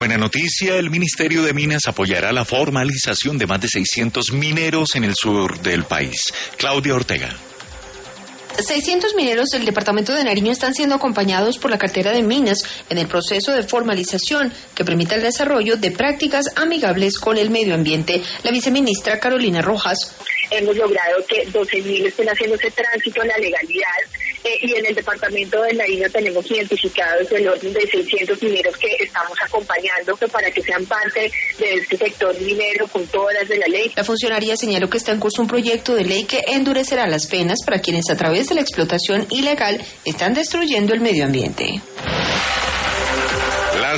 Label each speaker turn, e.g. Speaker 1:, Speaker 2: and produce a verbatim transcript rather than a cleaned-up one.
Speaker 1: Buena noticia, el Ministerio de Minas apoyará la formalización de más de seiscientos mineros en el sur del país. Claudia Ortega.
Speaker 2: seiscientos mineros del departamento de Nariño están siendo acompañados por la cartera de Minas en el proceso de formalización que permita el desarrollo de prácticas amigables con el medio ambiente. La viceministra Carolina Rojas.
Speaker 3: Hemos logrado que doce mil estén haciendo ese tránsito en la legalidad eh, y en el departamento de Nariño tenemos identificados el orden de seiscientos mineros que estamos acompañando que para que sean parte de este sector minero con todas las de la ley.
Speaker 2: La funcionaria señaló que está en curso un proyecto de ley que endurecerá las penas para quienes a través de la explotación ilegal están destruyendo el medio ambiente.